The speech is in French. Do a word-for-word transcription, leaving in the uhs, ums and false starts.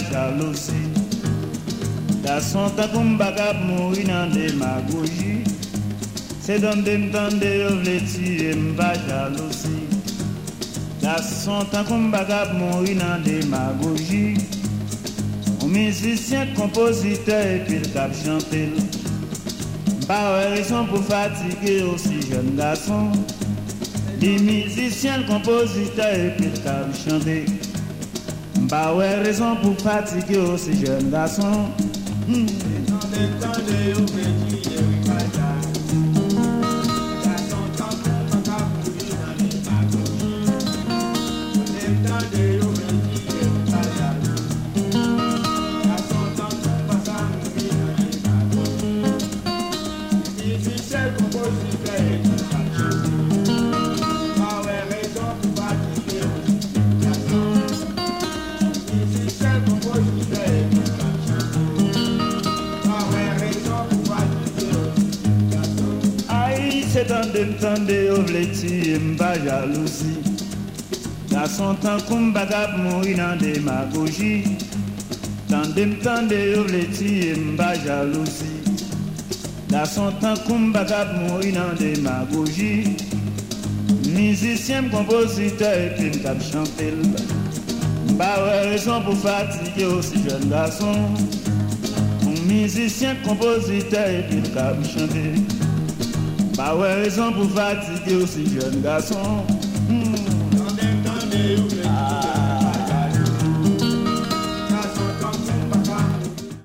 jalousie. Garçon ta comme bagab mourir dans démagogie. C'est dans des m'tende yo vle tirer m'pa jalousie. Garçon ta comme bagab mourir dans démagogie. Un musicien, compositeur et puis le cap chanter. Pas raison pour fatiguer aussi jeune garçon. Les musiciens, compositeurs et puis le cap chanter. Pas raison pour fatiguer aussi jeune garçon. Hmm. C'est dans des m'tende yo vle tirer m'pa jalousie. Garçon tant comme bagab mourir dans démagogie. Dans des m'tende yo vle tirer m'pa jalousie. Garçon tant comme bagab mourir dans démagogie. Musicien, compositeur et puis m'tap chanter. Pas raison pour fatiguer aussi jeune garçon. Musicien, compositeur et puis m'tap chanter. Pas raison pour fatiguer aussi jeune garçon. Hmm.